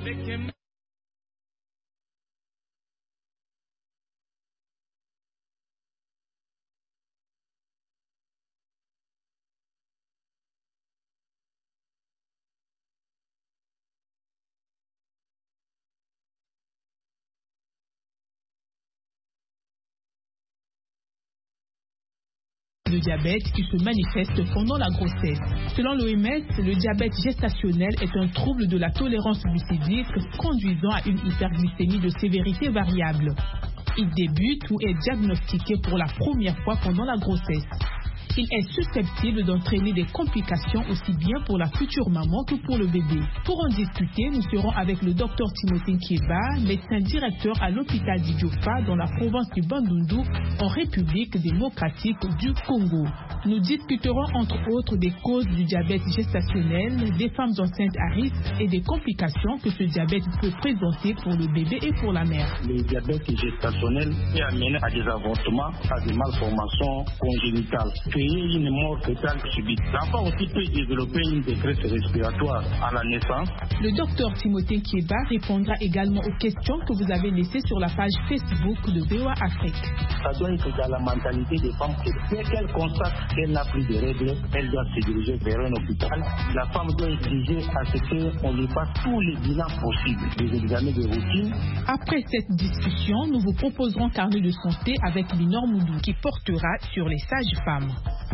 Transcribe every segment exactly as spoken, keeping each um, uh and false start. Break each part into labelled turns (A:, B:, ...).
A: Le diabète qui se manifeste pendant la grossesse. Selon l'O M S, le diabète gestationnel est un trouble de la tolérance glucidique conduisant à une hyperglycémie de sévérité variable. Il débute ou est diagnostiqué pour la première fois pendant la grossesse. Il est susceptible d'entraîner des complications aussi bien pour la future maman que pour le bébé. Pour en discuter, nous serons avec le docteur Timothée Nkieba, médecin directeur à l'hôpital d'Idiofa dans la province du Bandundu, en République démocratique du Congo. Nous discuterons entre autres des causes du diabète gestationnel, des femmes enceintes à risque et des complications que ce diabète peut présenter pour le bébé et pour la mère.
B: Le diabète gestationnel peut amener à des avortements, à des malformations congénitales, créer une mort fœtale subite. L'enfant aussi peut développer une détresse respiratoire à la naissance.
A: Le docteur Timothée Nkieba répondra également aux questions que vous avez laissées sur la page Facebook de V O A Afrique.
B: Ça doit être dans la mentalité des femmes que dès qu'elle constate qu'elle n'a plus de règles, elle doit se diriger vers un hôpital. La femme doit exiger à ce qu'on lui fasse tous les bilans possibles, des examens de routine.
A: Après cette discussion, nous vous proposerons Carnet de santé avec Linor Moudou qui portera sur les sages-femmes.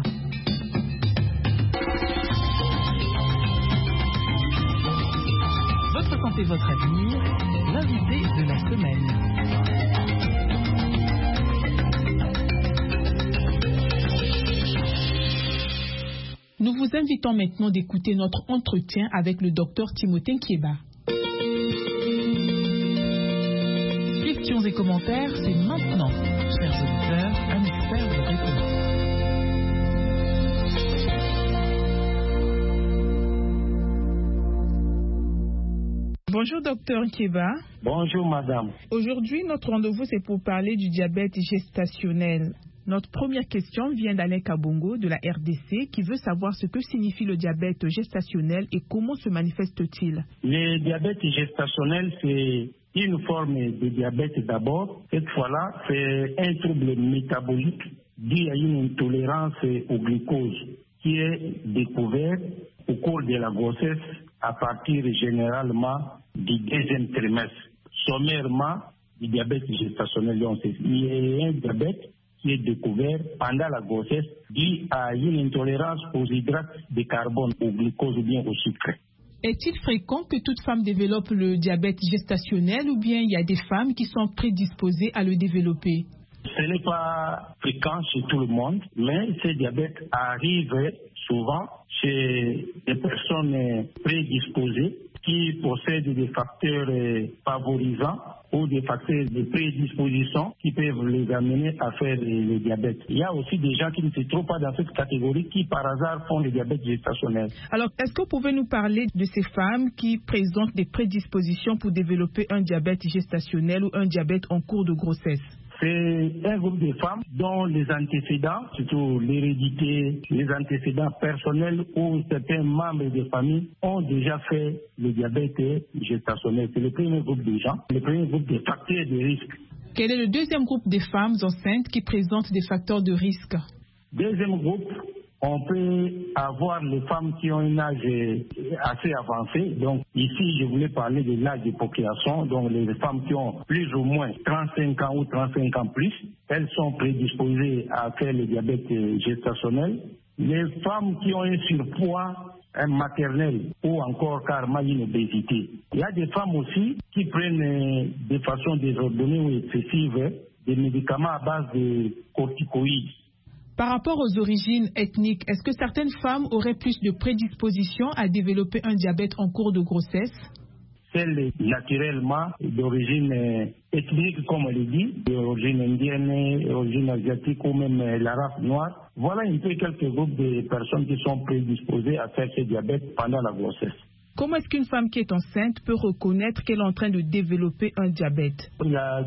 A: Votre santé, votre avenir, l'invité de la semaine. Nous vous invitons maintenant d'écouter notre entretien avec le docteur Timothée Nkieba. Questions et commentaires, c'est maintenant. Chers auditeurs, un expert vous répond. Bonjour docteur Nkieba.
B: Bonjour madame.
A: Aujourd'hui, notre rendez-vous c'est pour parler du diabète gestationnel. Notre première question vient d'Alain Kabongo de la R D C qui veut savoir ce que signifie le diabète gestationnel et comment se manifeste-t-il.
B: Le diabète gestationnel, c'est une forme de diabète d'abord. Cette fois-là, c'est un trouble métabolique dû à une intolérance au glucose qui est découvert au cours de la grossesse à partir généralement du deuxième trimestre. Sommairement, du diabète gestationnel, donc il y a un diabète qui est découvert pendant la grossesse dû à une intolérance aux hydrates de carbone, au glucose ou bien au sucre.
A: Est-il fréquent que toute femme développe le diabète gestationnel ou bien il y a des femmes qui sont prédisposées à le développer?
B: Ce n'est pas fréquent chez tout le monde, mais ce diabète arrive souvent chez des personnes prédisposées qui possèdent des facteurs favorisants ou des facteurs de prédisposition qui peuvent les amener à faire le diabète. Il y a aussi des gens qui ne se trouvent pas dans cette catégorie qui par hasard font le diabète gestationnel.
A: Alors, est-ce que vous pouvez nous parler de ces femmes qui présentent des prédispositions pour développer un diabète gestationnel ou un diabète en cours de grossesse?
B: C'est un groupe de femmes dont les antécédents, surtout l'hérédité, les antécédents personnels ou certains membres de famille ont déjà fait le diabète gestationnel. C'est le premier groupe de gens, le premier groupe de facteurs de risque.
A: Quel est le deuxième groupe de femmes enceintes qui présentent des facteurs de risque?
B: Deuxième groupe, on peut avoir les femmes qui ont un âge assez avancé. Donc ici, je voulais parler de l'âge de procréation. Donc les femmes qui ont plus ou moins trente-cinq ans ou trente-cinq ans plus, elles sont prédisposées à faire le diabète gestationnel. Les femmes qui ont un surpoids un maternel ou encore carrément une obésité. Il y a des femmes aussi qui prennent de façon désordonnée ou excessive des médicaments à base de corticoïdes.
A: Par rapport aux origines ethniques, est-ce que certaines femmes auraient plus de prédisposition à développer un diabète en cours de grossesse?
B: Celles naturellement d'origine ethnique, comme on le dit, d'origine indienne, d'origine asiatique ou même la race noire. Voilà un peu quelques groupes de personnes qui sont prédisposées à faire ce diabète pendant la grossesse.
A: Comment est-ce qu'une femme qui est enceinte peut reconnaître qu'elle est en train de développer un diabète?
B: La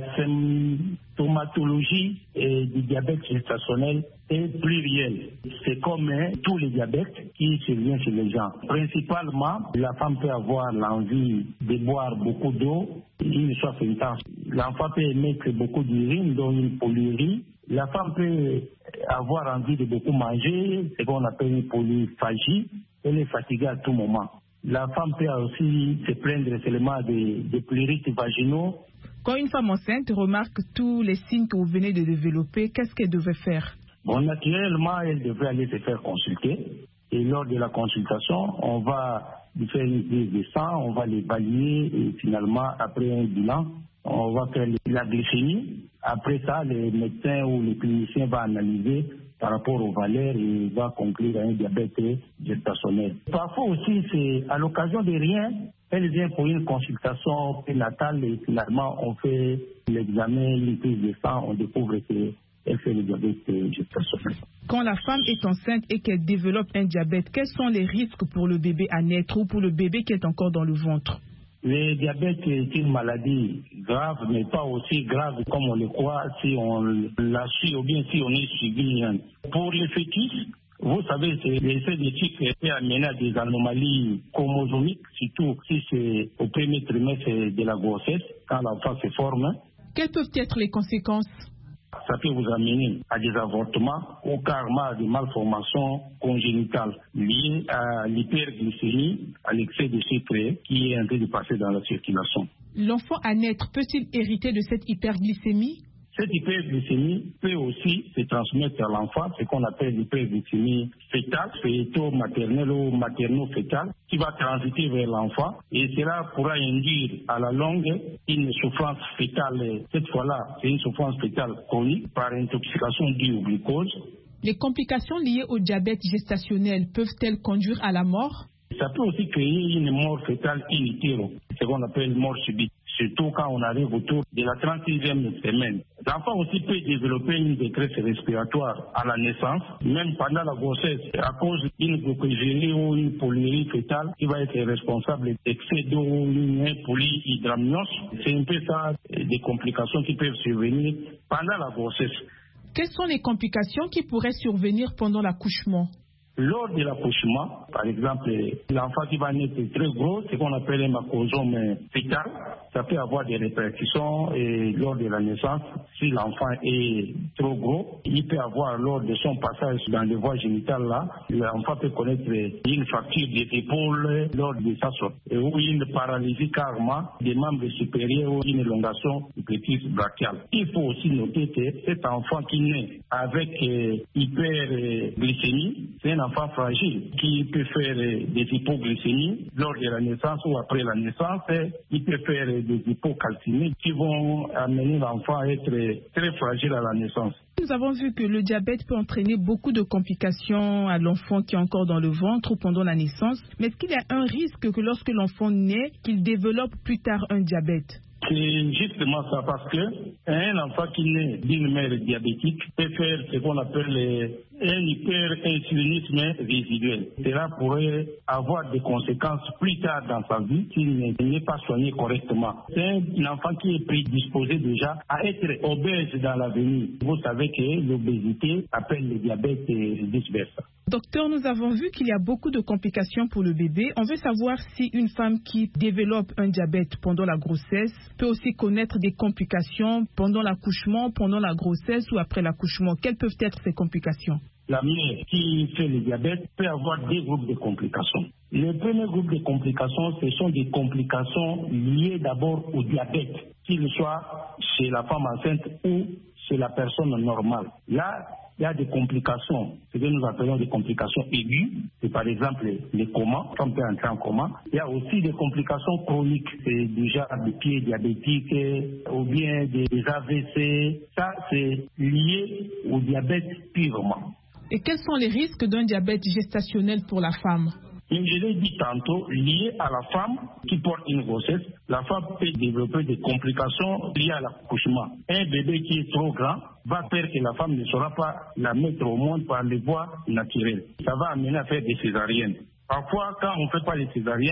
B: symptomatologie du diabète gestationnel est plurielle. C'est comme hein, tous les diabètes qui surviennent chez les gens. Principalement, la femme peut avoir l'envie de boire beaucoup d'eau, une soif intense. L'enfant peut émettre beaucoup d'urine, dont une polyurie. La femme peut avoir envie de beaucoup manger, ce qu'on appelle une polyphagie. Elle est fatiguée à tout moment. La femme peut aussi se plaindre seulement des de pleurites vaginaux.
A: Quand une femme enceinte remarque tous les signes que vous venez de développer, qu'est-ce qu'elle devait faire?
B: Bon, naturellement, elle devrait aller se faire consulter. Et lors de la consultation, on va lui faire une prise de sang, on va l'évaluer et finalement, après un bilan, on va faire la glycémie. Après ça, les médecins ou les cliniciens vont analyser par rapport aux valeurs et va conclure à un diabète gestationnel. Parfois aussi, c'est à l'occasion de rien, elle vient pour une consultation prénatale et finalement, on fait l'examen, une prise de sang, on découvre qu'elle fait le diabète gestationnel.
A: Quand la femme est enceinte et qu'elle développe un diabète, quels sont les risques pour le bébé à naître ou pour le bébé qui est encore dans le ventre?
B: Le diabète est une maladie grave, mais pas aussi grave comme on le croit si on la suit ou bien si on est suivi. Pour les fœtus, vous savez, l'essai d'éthique peut amener à des anomalies chromosomiques, surtout si c'est au premier trimestre de la grossesse, quand l'enfant se forme.
A: Quelles peuvent être les conséquences?
B: Ça peut vous amener à des avortements ou carrément à des malformations congénitales liées à l'hyperglycémie, à l'excès de sucre qui est en train de passer dans la circulation.
A: L'enfant à naître peut-il hériter de cette hyperglycémie?
B: Cette hyperglycémie peut aussi se transmettre à l'enfant, ce qu'on appelle l'hyperglycémie fœtale, fœto-maternelle ou materno-fœtale, qui va transiter vers l'enfant et cela pourra induire à la longue une souffrance fœtale. Cette fois-là, c'est une souffrance fœtale chronique par intoxication due au glucose.
A: Les complications liées au diabète gestationnel peuvent-elles conduire à la mort?
B: Ça peut aussi créer une mort fœtale in utero, ce qu'on appelle mort subite, surtout quand on arrive autour de la trente-sixième semaine. L'enfant aussi peut développer une détresse respiratoire à la naissance, même pendant la grossesse, à cause d'une glucogénie ou une polyurie fœtale qui va être responsable d'excès d'eau ou une polyhydramnios. C'est un peu ça, des complications qui peuvent survenir pendant la grossesse.
A: Quelles sont les complications qui pourraient survenir pendant l'accouchement?
B: Lors de l'accouchement, par exemple, l'enfant qui va naître très gros, ce qu'on appelle un macrosome fœtal, ça peut avoir des répercussions et lors de la naissance. Si l'enfant est trop gros, il peut avoir lors de son passage dans les voies génitales là, l'enfant peut connaître une fracture des épaules lors de sa sortie ou une paralysie carrément des membres supérieurs ou une élongation du plexus brachial. Il faut aussi noter que cet enfant qui naît avec euh, hyperglycémie, c'est un enfant fragile qui peut faire des hypoglycémies lors de la naissance ou après la naissance. Il peut faire des hypocalcémies qui vont amener l'enfant à être très fragile à la naissance.
A: Nous avons vu que le diabète peut entraîner beaucoup de complications à l'enfant qui est encore dans le ventre ou pendant la naissance. Mais est-ce qu'il y a un risque que lorsque l'enfant naît, qu'il développe plus tard un diabète?
B: C'est justement ça, parce que un enfant qui naît d'une mère diabétique peut faire ce qu'on appelle un hyperinsulinisme résiduel. Cela pourrait avoir des conséquences plus tard dans sa vie s'il n'est pas soigné correctement. C'est un enfant qui est prédisposé déjà à être obèse dans l'avenir. Vous savez que l'obésité appelle le diabète et vice-versa.
A: Docteur, nous avons vu qu'il y a beaucoup de complications pour le bébé. On veut savoir si une femme qui développe un diabète pendant la grossesse peut aussi connaître des complications pendant l'accouchement, pendant la grossesse ou après l'accouchement. Quelles peuvent être ces complications?
B: La mère qui fait le diabète peut avoir deux groupes de complications. Le premier groupe de complications, ce sont des complications liées d'abord au diabète, qu'il soit chez la femme enceinte ou chez la personne normale. Là, il y a des complications, ce que nous appelons des complications aiguës, c'est par exemple les comas, on peut entrer en coma. Il y a aussi des complications chroniques, c'est déjà des pieds diabétiques ou bien des A V C. Ça, c'est lié au diabète purement.
A: Et quels sont les risques d'un diabète gestationnel pour la femme?
B: Je l'ai dit tantôt, lié à la femme qui porte une grossesse, la femme peut développer des complications liées à l'accouchement. Un bébé qui est trop grand va faire que la femme ne saura pas la mettre au monde par les voies naturelles. Ça va amener à faire des césariennes. Parfois, quand on ne fait pas les césariennes,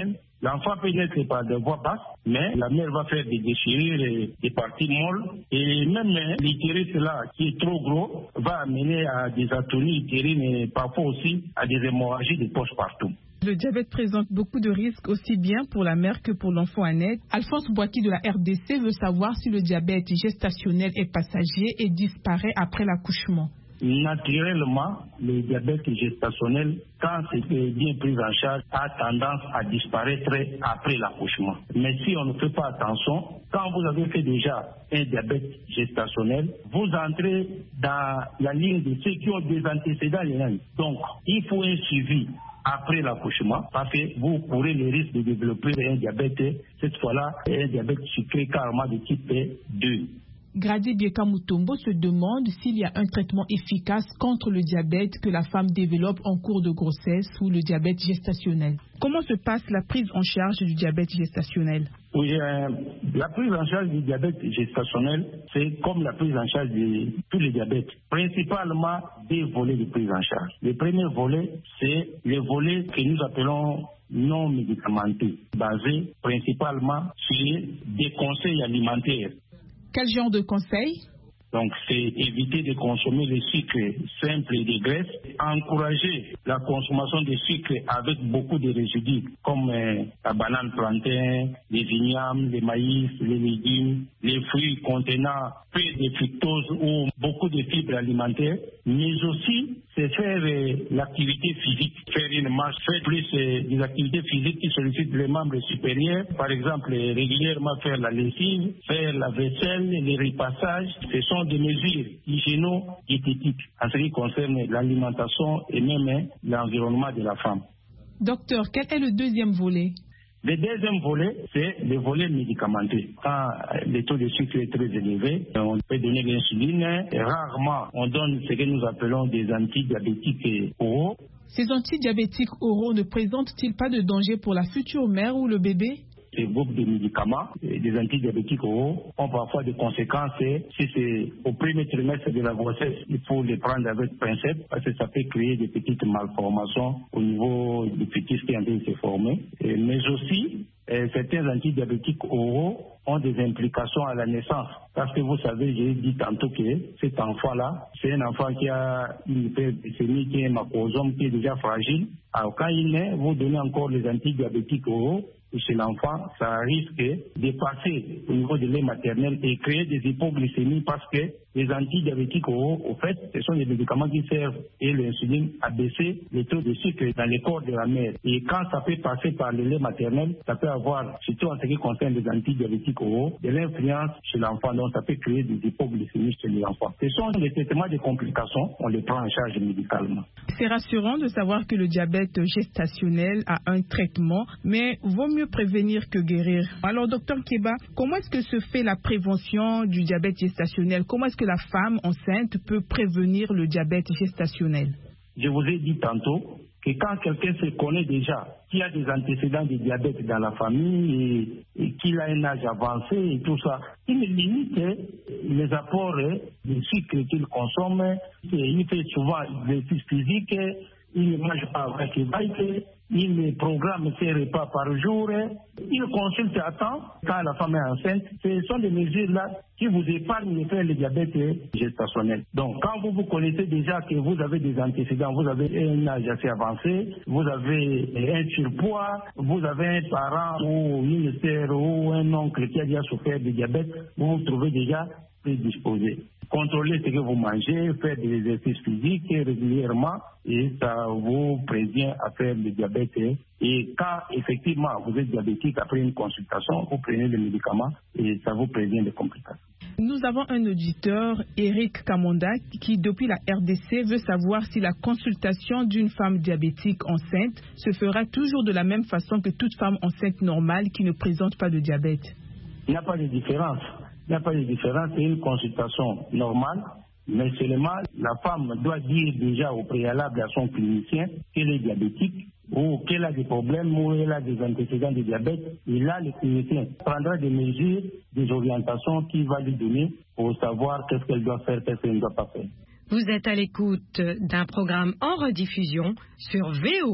B: L'enfant peut naître par des voies basses, mais la mère va faire des déchirures et des parties molles. Et même l'utérus là, qui est trop gros, va amener à des atonies utérines et parfois aussi à des hémorragies de poche partout.
A: Le diabète présente beaucoup de risques aussi bien pour la mère que pour l'enfant à naître. Alphonse Boaki de la R D C veut savoir si le diabète gestationnel est passager et disparaît après l'accouchement.
B: Naturellement, le diabète gestationnel, quand c'est bien pris en charge, a tendance à disparaître après l'accouchement. Mais si on ne fait pas attention, quand vous avez fait déjà un diabète gestationnel, vous entrez dans la ligne de ceux qui ont des antécédents. Donc, il faut un suivi après l'accouchement, parce que vous courez le risque de développer un diabète, cette fois-là, un diabète sucré carrément de type deux.
A: Grady Bieka Mutombo se demande s'il y a un traitement efficace contre le diabète que la femme développe en cours de grossesse ou le diabète gestationnel. Comment se passe la prise en charge du diabète gestationnel?
B: Oui, euh, la prise en charge du diabète gestationnel, c'est comme la prise en charge de tous les diabètes. Principalement des volets de prise en charge. Le premier volet, c'est le volet que nous appelons non médicamenteux, basé principalement sur des conseils alimentaires.
A: Quel genre de conseils?
B: Donc, c'est éviter de consommer des sucres simples et des graisses, encourager la consommation de sucres avec beaucoup de résidus, comme euh, la banane plantain, les vignames, les maïs, les légumes, les fruits contenant peu de fructose ou beaucoup de fibres alimentaires, mais aussi c'est faire euh, l'activité physique, faire une marche, faire plus euh, des activités physiques qui sollicitent les membres supérieurs, par exemple euh, régulièrement faire la lessive, faire la vaisselle, les repassages. Ce sont des mesures hygiéno-diététiques en ce qui concerne l'alimentation et même hein, l'environnement de la femme.
A: Docteur, quel est le deuxième volet?
B: Le deuxième volet, c'est le volet médicamenteux. Quand le taux de sucre est très élevé, on peut donner l'insuline. Rarement, on donne ce que nous appelons des antidiabétiques oraux.
A: Ces antidiabétiques oraux ne présentent-ils pas de danger pour la future mère ou le bébé?
B: Ces groupes de médicaments, des antidiabétiques oraux, ont parfois des conséquences. Si c'est au premier trimestre de la grossesse, il faut les prendre avec pincette parce que ça peut créer des petites malformations au niveau du fœtus qui est en train de se former. Mais aussi, euh, certains antidiabétiques oraux ont des implications à la naissance. Parce que vous savez, j'ai dit tantôt que cet enfant-là, c'est un enfant qui a une hyperglycémie, qui est un macrosome, qui est déjà fragile. Alors quand il naît, vous donnez encore les antidiabétiques oraux. Chez l'enfant, ça risque de passer au niveau de lait maternel et créer des hypoglycémies parce que les antidiabétiques oraux, au fait, ce sont des médicaments qui servent et l'insuline à baisser le taux de sucre dans le corps de la mère. Et quand ça peut passer par le lait maternel, ça peut avoir, surtout en ce qui concerne les antidiabétiques oraux, de l'influence chez l'enfant. Donc ça peut créer des hypoglycémies chez l'enfant. Ce sont des traitements de complications, on les prend en charge médicalement.
A: C'est rassurant de savoir que le diabète gestationnel a un traitement, mais vaut mieux prévenir que guérir. Alors, docteur Keba, comment est-ce que se fait la prévention du diabète gestationnel? Comment est-ce que la femme enceinte peut prévenir le diabète gestationnel?
B: Je vous ai dit tantôt que quand quelqu'un se connaît déjà, qu'il y a des antécédents de diabète dans la famille et, et qu'il a un âge avancé et tout ça, il limite les apports de sucre qu'il consomme, il fait souvent des exercices physiques, il ne mange pas avec les bikes, il programme ses repas par jour, il consulte à temps quand la femme est enceinte. Ce sont des mesures-là qui vous épargnent de faire le diabète gestationnel. Donc, quand vous vous connaissez déjà que vous avez des antécédents, vous avez un âge assez avancé, vous avez un surpoids, vous avez un parent ou une sœur ou un oncle qui a déjà souffert de diabète, vous vous trouvez déjà prédisposé. Contrôlez ce que vous mangez, faire des exercices physiques régulièrement et ça vous prévient à faire le diabète. Et quand effectivement vous êtes diabétique, après une consultation, vous prenez des médicaments et ça vous prévient des complications.
A: Nous avons un auditeur, Eric Kamonda, qui depuis la R D C veut savoir si la consultation d'une femme diabétique enceinte se fera toujours de la même façon que toute femme enceinte normale qui ne présente pas de diabète.
B: Il n'y a pas de différence. Il n'y a pas de différence, c'est une consultation normale, mais seulement la femme doit dire déjà au préalable à son clinicien qu'elle est diabétique ou qu'elle a des problèmes ou qu'elle a des antécédents de diabète. Et là, le clinicien prendra des mesures, des orientations qu'il va lui donner pour savoir qu'est-ce qu'elle doit faire, qu'est-ce qu'elle ne doit pas faire.
C: Vous êtes à l'écoute d'un programme en rediffusion sur V O A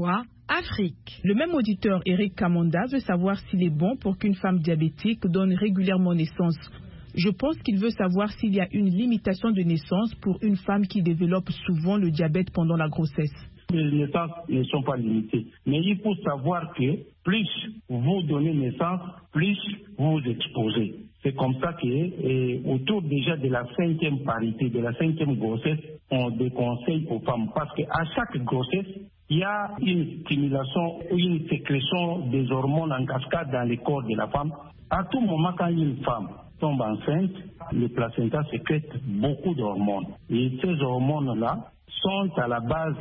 A: Afrique. Le même auditeur, Eric Kamanda, veut savoir s'il est bon pour qu'une femme diabétique donne régulièrement naissance. Je pense qu'il veut savoir s'il y a une limitation de naissance pour une femme qui développe souvent le diabète pendant la grossesse.
B: Les naissances ne sont pas limitées. Mais il faut savoir que plus vous donnez naissance, plus vous vous exposez. C'est comme ça qu'autour déjà de la cinquième parité, de la cinquième grossesse, on déconseille aux femmes. Parce qu'à chaque grossesse, il y a une stimulation ou une sécrétion des hormones en cascade dans le corps de la femme. À tout moment, quand une femme tombe enceinte, le placenta sécrète beaucoup d'hormones. Et ces hormones-là sont à la base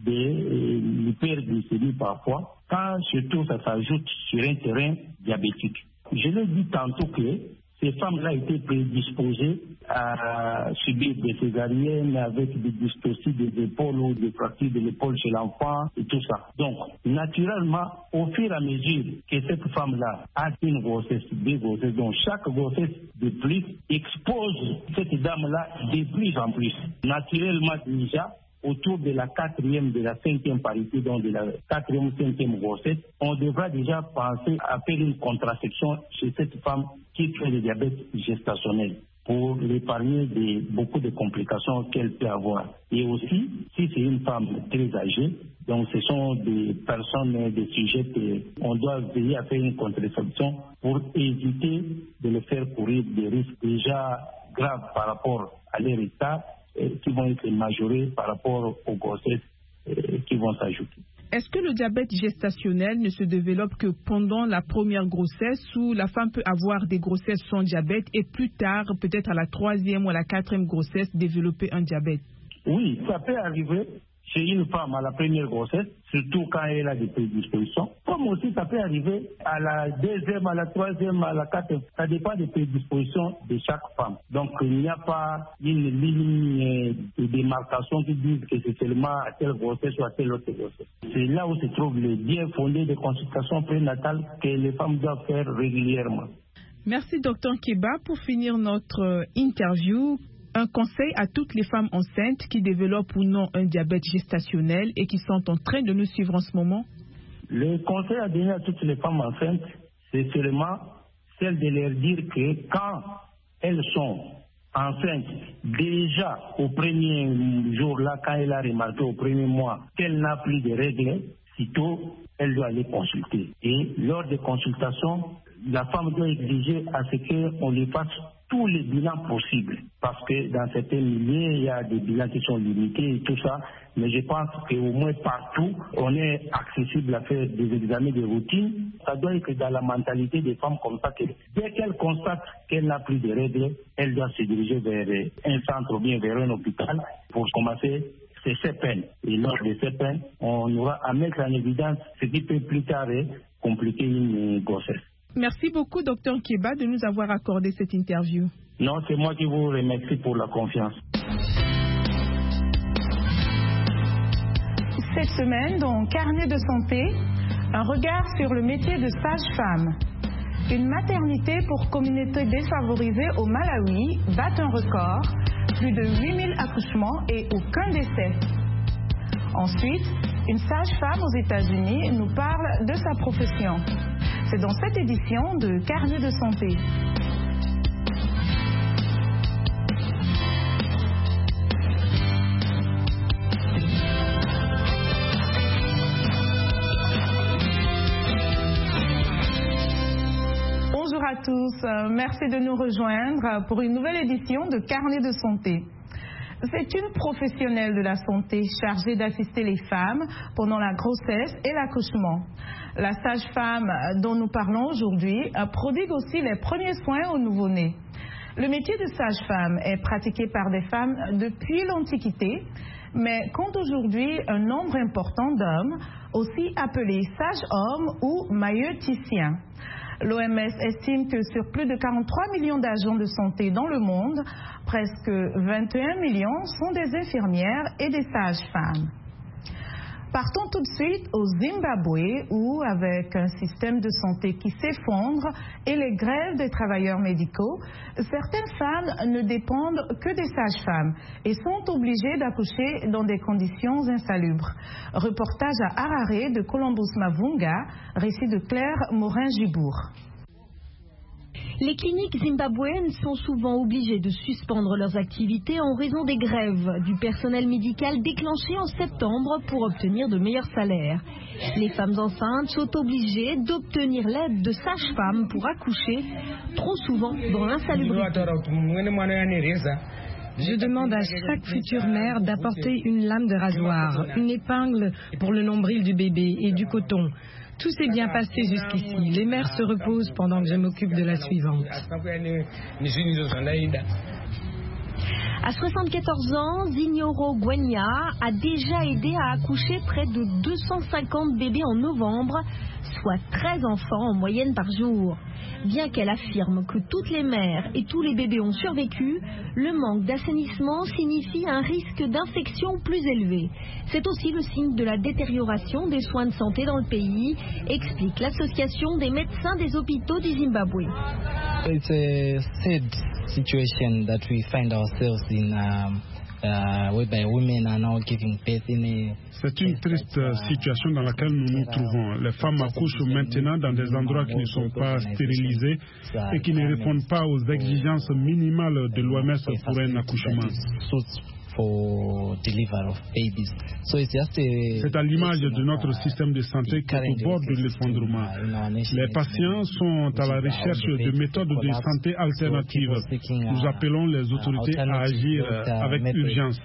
B: de l'hyperglycémie parfois, quand surtout ça s'ajoute sur un terrain diabétique. Je l'ai dit tantôt que ces femmes-là étaient prédisposées à subir des césariennes avec des dystocies des épaules ou des fractures de l'épaule chez l'enfant et tout ça. Donc, naturellement, au fur et à mesure que cette femme-là a une grossesse, deux grossesses, donc chaque grossesse de plus expose cette dame-là de plus en plus. Naturellement, déjà, autour de la quatrième, de la cinquième parité, donc de la quatrième, cinquième grossesse, on devra déjà penser à faire une contraception chez cette femme qui fait le diabète gestationnel pour l'épargner de beaucoup de complications qu'elle peut avoir. Et aussi, si c'est une femme très âgée, donc ce sont des personnes, des sujets qu'on doit veiller à faire une contraception pour éviter de les faire courir des risques déjà graves par rapport à leur état, qui vont être majorés par rapport aux grossesses qui vont s'ajouter.
A: Est-ce que le diabète gestationnel ne se développe que pendant la première grossesse ou la femme peut avoir des grossesses sans diabète et plus tard, peut-être à la troisième ou à la quatrième grossesse, développer un diabète?
B: Oui, ça peut arriver chez une femme à la première grossesse, surtout quand elle a des prédispositions. Comme aussi ça peut arriver à la deuxième, à la troisième, à la quatrième. Ça dépend des prédispositions de chaque femme. Donc il n'y a pas une ligne de démarcation qui dit que c'est seulement à telle grossesse ou à telle autre grossesse. C'est là où se trouve le bien fondé de consultation prénatale que les femmes doivent faire régulièrement.
A: Merci docteur Keba. Pour finir notre interview, un conseil à toutes les femmes enceintes qui développent ou non un diabète gestationnel et qui sont en train de nous suivre en ce moment?
B: Le conseil à donner à toutes les femmes enceintes, c'est seulement celle de leur dire que quand elles sont enceintes, déjà au premier jour là, quand elle a remarqué au premier mois qu'elle n'a plus de règles, sitôt elle doit aller consulter. Et lors des consultations, la femme doit exiger à ce qu'on lui fasse tous les bilans possibles. Parce que dans certains milieux, il y a des bilans qui sont limités et tout ça. Mais je pense qu'au moins partout, on est accessible à faire des examens de routine. Ça doit être dans la mentalité des femmes comme ça que dès qu'elle constate qu'elle n'a plus de règles, elle doit se diriger vers un centre ou bien vers un hôpital pour commencer ses C P N. Et lors des C P N, on aura à mettre en évidence ce qui peut plus tard compliquer une grossesse.
A: Merci beaucoup, docteur Keba, de nous avoir accordé cette interview.
B: Non, c'est moi qui vous remercie pour la confiance.
C: Cette semaine, dans Carnet de santé, un regard sur le métier de sage-femme. Une maternité pour communauté défavorisée au Malawi bat un record, plus de huit mille accouchements et aucun décès. Ensuite, une sage-femme aux États-Unis nous parle de sa profession. C'est dans cette édition de Carnet de santé. Bonjour à tous, merci de nous rejoindre pour une nouvelle édition de Carnet de santé. C'est une professionnelle de la santé chargée d'assister les femmes pendant la grossesse et l'accouchement. La sage-femme dont nous parlons aujourd'hui prodigue aussi les premiers soins aux nouveau-nés. Le métier de sage-femme est pratiqué par des femmes depuis l'Antiquité, mais compte aujourd'hui un nombre important d'hommes, aussi appelés sages-hommes ou maïeuticiens. L'O M S estime que sur plus de quarante-trois millions d'agents de santé dans le monde, presque vingt et un millions sont des infirmières et des sages-femmes. Partons tout de suite au Zimbabwe où, avec un système de santé qui s'effondre et les grèves des travailleurs médicaux, certaines femmes ne dépendent que des sages-femmes et sont obligées d'accoucher dans des conditions insalubres. Reportage à Harare de Columbus Mavunga, récit de Claire Morin-Gibourg.
D: Les cliniques zimbabwéennes sont souvent obligées de suspendre leurs activités en raison des grèves du personnel médical déclenchées en septembre pour obtenir de meilleurs salaires. Les femmes enceintes sont obligées d'obtenir l'aide de sages-femmes pour accoucher, trop souvent dans l'insalubrité.
E: Je demande à chaque future mère d'apporter une lame de rasoir, une épingle pour le nombril du bébé et du coton. Tout s'est bien passé jusqu'ici. Les mères se reposent pendant que je m'occupe de la suivante.
D: À soixante-quatorze ans, Zinyoro Gwenya a déjà aidé à accoucher près de deux cent cinquante bébés en novembre, soit treize enfants en moyenne par jour. Bien qu'elle affirme que toutes les mères et tous les bébés ont survécu, le manque d'assainissement signifie un risque d'infection plus élevé. C'est aussi le signe de la détérioration des soins de santé dans le pays, explique l'association des médecins des hôpitaux du Zimbabwe.
F: It's a sad situation that we find ourselves in. Um...
G: C'est une triste situation dans laquelle nous nous trouvons. Les femmes accouchent maintenant dans des endroits qui ne sont pas stérilisés et qui ne répondent pas aux exigences minimales de l'O M S pour un accouchement. C'est à l'image de notre système de santé qui est au bord de l'effondrement. Les patients sont à la recherche de méthodes de santé alternatives. Nous appelons les autorités à agir avec urgence.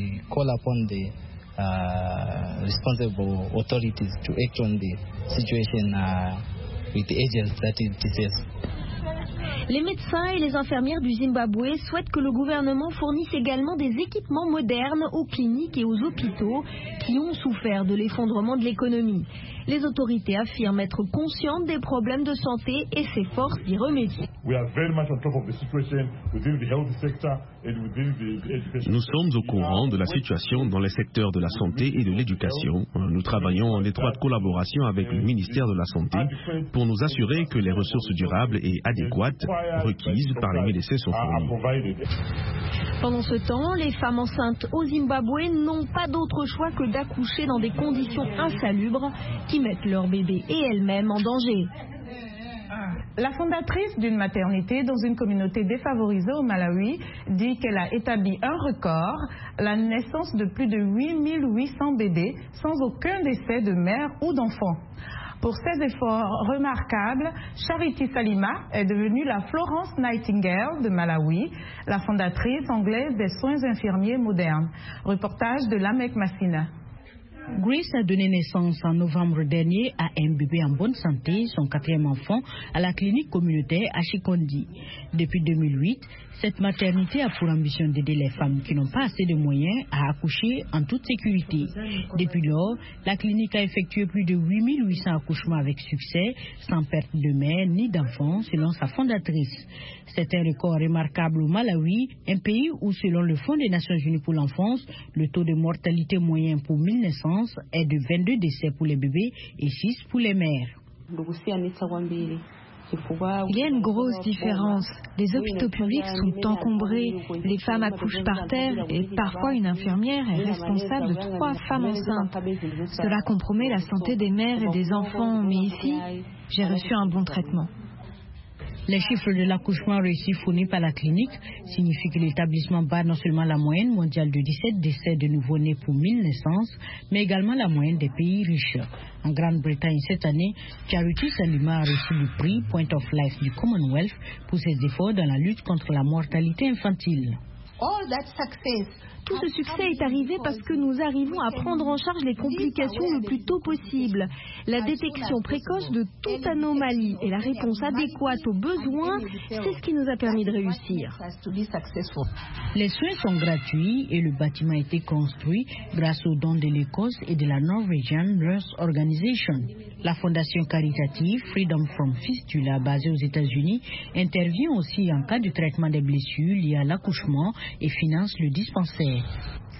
D: Les médecins et les infirmières du Zimbabwe souhaitent que le gouvernement fournisse également des équipements modernes aux cliniques et aux hôpitaux qui ont souffert de l'effondrement de l'économie. Les autorités affirment être conscientes des problèmes de santé et s'efforcent d'y remédier.
H: Nous sommes au courant de la situation dans les secteurs de la santé et de l'éducation. Nous travaillons en étroite collaboration avec le ministère de la Santé pour nous assurer que les ressources durables et adéquates requises par les médecins sont fournies.
D: Pendant ce temps, les femmes enceintes au Zimbabwe n'ont pas d'autre choix que d'accoucher dans des conditions insalubres qui mettent leur bébé et elles-mêmes en danger.
C: La fondatrice d'une maternité dans une communauté défavorisée au Malawi dit qu'elle a établi un record, la naissance de plus de huit mille huit cents bébés sans aucun décès de mère ou d'enfant. Pour ses efforts remarquables, Charity Salima est devenue la Florence Nightingale de Malawi, la fondatrice anglaise des soins infirmiers modernes. Reportage de Lamek Massina.
I: Grace a donné naissance en novembre dernier à un bébé en bonne santé, son quatrième enfant, à la clinique communautaire à Chikondi. Depuis deux mille huit, cette maternité a pour ambition d'aider les femmes qui n'ont pas assez de moyens à accoucher en toute sécurité. Depuis lors, la clinique a effectué plus de huit mille huit cents accouchements avec succès, sans perte de mère ni d'enfant, selon sa fondatrice. C'est un record remarquable au Malawi, un pays où, selon le Fonds des Nations Unies pour l'enfance, le taux de mortalité moyen pour mille naissances est de vingt-deux décès pour les bébés et six pour les mères.
D: Il y a une grosse différence. Les hôpitaux publics sont encombrés, les femmes accouchent par terre et parfois une infirmière est responsable de trois femmes enceintes. Cela compromet la santé des mères et des enfants, mais ici, j'ai reçu un bon traitement.
I: Les chiffres de l'accouchement réussi fournis par la clinique signifient que l'établissement bat non seulement la moyenne mondiale de dix-sept décès de nouveau-nés pour mille naissances, mais également la moyenne des pays riches. En Grande-Bretagne cette année, Charity Salima a reçu le prix Point of Life du Commonwealth pour ses efforts dans la lutte contre la mortalité infantile.
D: Tout ce succès est arrivé parce que nous arrivons à prendre en charge les complications le plus tôt possible. La détection précoce de toute anomalie et la réponse adéquate aux besoins, c'est ce qui nous a permis de réussir.
I: Les soins sont gratuits et le bâtiment a été construit grâce aux dons de l'Écosse et de la Norwegian Nurse Organization. La fondation caritative Freedom from Fistula, basée aux États-Unis, intervient aussi en cas de traitement des blessures liées à l'accouchement et finance le dispensaire.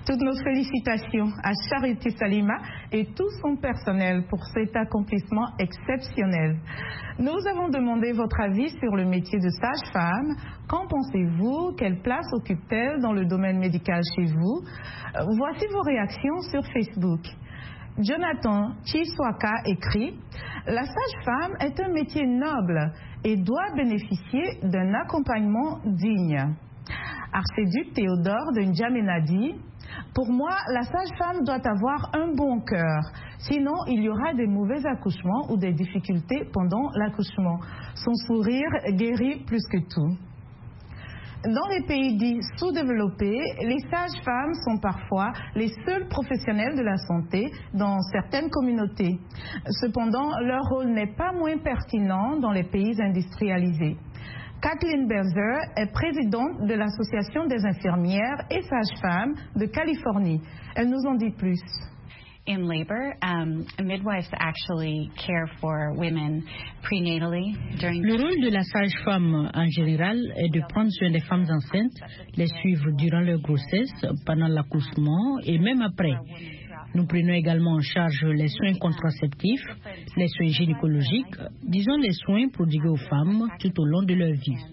C: Toutes nos félicitations à Charity Salima et tout son personnel pour cet accomplissement exceptionnel. Nous avons demandé votre avis sur le métier de sage-femme. Qu'en pensez-vous? Quelle place occupe-t-elle dans le domaine médical chez vous? Voici vos réactions sur Facebook. Jonathan Chiswaka écrit « La sage-femme est un métier noble et doit bénéficier d'un accompagnement digne. » Archiduc Théodore de N'Djamena dit « Pour moi, la sage-femme doit avoir un bon cœur. Sinon, il y aura des mauvais accouchements ou des difficultés pendant l'accouchement. Son sourire guérit plus que tout. » Dans les pays dits sous-développés, les sages-femmes sont parfois les seuls professionnels de la santé dans certaines communautés. Cependant, leur rôle n'est pas moins pertinent dans les pays industrialisés. Kathleen Berzer est présidente de l'Association des infirmières et sages-femmes de Californie. Elle nous en dit plus.
J: In labor, um, midwives actually care for women prenatally during.
I: Le rôle de la sage-femme en général est de prendre soin des femmes enceintes, les suivre durant leur grossesse, pendant l'accouchement et même après. Nous prenons également en charge les soins contraceptifs, les soins gynécologiques, disons les soins prodigués aux femmes tout au long de leur vie.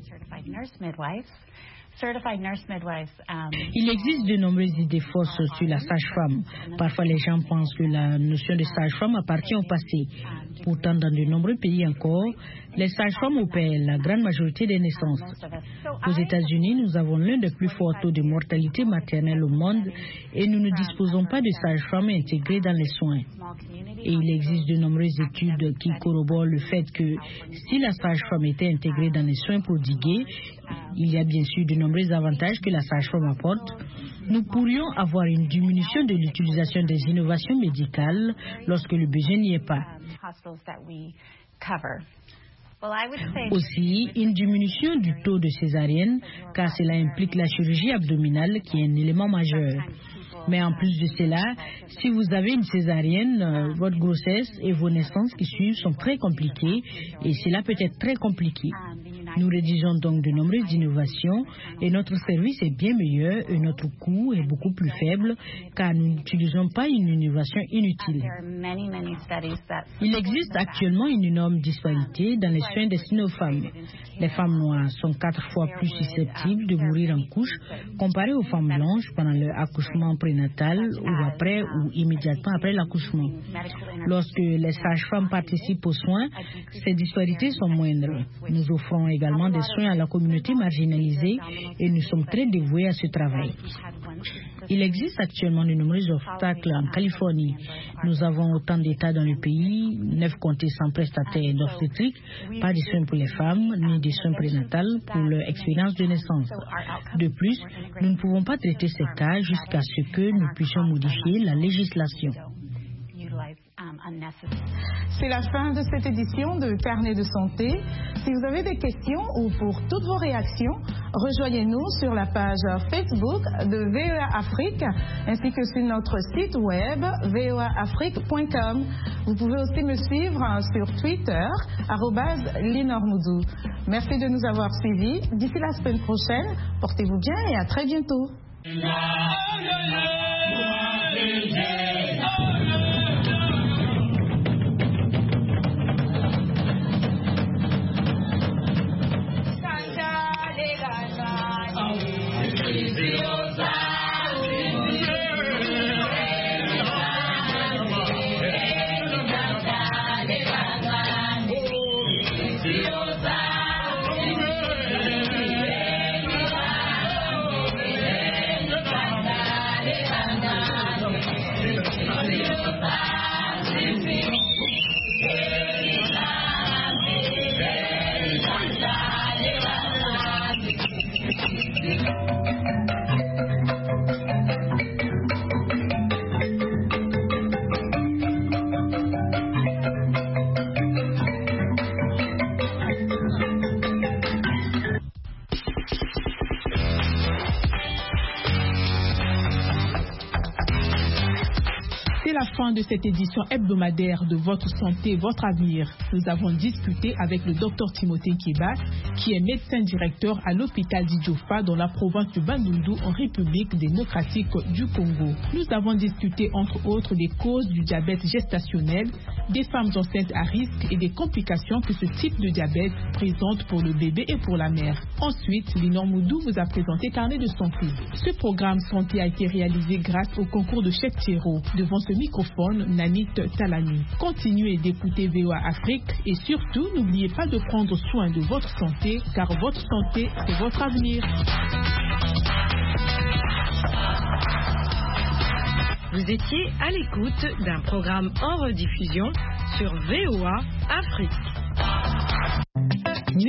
I: Il existe de nombreuses idées fausses sur la sage-femme. Parfois, les gens pensent que la notion de sage-femme appartient au passé. Pourtant, dans de nombreux pays encore, les sages-femmes opèrent la grande majorité des naissances. Aux États-Unis, nous avons l'un des plus forts taux de mortalité maternelle au monde et nous ne disposons pas de sages-femmes intégrées dans les soins. Et il existe de nombreuses études qui corroborent le fait que si la sage-femme était intégrée dans les soins prodigués, il y a bien sûr de nombreux avantages que la sage-femme apporte. Nous pourrions avoir une diminution de l'utilisation des innovations médicales lorsque le besoin n'y est pas. Aussi, une diminution du taux de césarienne, car cela implique la chirurgie abdominale qui est un élément majeur. Mais en plus de cela, si vous avez une césarienne, euh, votre grossesse et vos naissances qui suivent sont très compliquées et cela peut être très compliqué. Nous rédigeons donc de nombreuses innovations et notre service est bien meilleur et notre coût est beaucoup plus faible car nous n'utilisons pas une innovation inutile. Il existe actuellement une énorme disparité dans les soins destinés aux femmes. Les femmes noires sont quatre fois plus susceptibles de mourir en couche comparées aux femmes blanches pendant leur accouchement prénatal ou après ou immédiatement après l'accouchement. Lorsque les sages-femmes participent aux soins, ces disparités sont moindres. Nous offrons également des soins à la communauté marginalisée et nous sommes très dévoués à ce travail. Il existe actuellement de nombreux obstacles en Californie. Nous avons autant d'États dans le pays, neuf comtés sans prestataires d'obstétrique, pas de soins pour les femmes, ni de soins prénatales pour leur expérience de naissance. De plus, nous ne pouvons pas traiter ces cas jusqu'à ce que nous puissions modifier la législation.
C: C'est la fin de cette édition de Carnet de santé. Si vous avez des questions ou pour toutes vos réactions, rejoignez-nous sur la page Facebook de V O A Afrique ainsi que sur notre site web v o a afrique point com. Vous pouvez aussi me suivre sur Twitter, arobase linormoudou. Merci de nous avoir suivis. D'ici la semaine prochaine, portez-vous bien et à très bientôt.
A: fin de cette édition hebdomadaire de Votre Santé, Votre Avenir. Nous avons discuté avec le docteur Timothée Kiba, qui est médecin directeur à l'hôpital d'Idjofa dans la province du Bandundu en République démocratique du Congo. Nous avons discuté entre autres des causes du diabète gestationnel, des femmes enceintes à risque et des complications que ce type de diabète présente pour le bébé et pour la mère. Ensuite, Linor Moudou vous a présenté Carnet de santé. Ce programme santé a été réalisé grâce au concours de Chef Thierro. Devant ce microphone, Nanit Talani. Continuez d'écouter V O A Afrique et surtout, n'oubliez pas de prendre soin de votre santé, car votre santé, c'est votre avenir.
E: Vous étiez à l'écoute d'un programme en rediffusion sur V O A Afrique.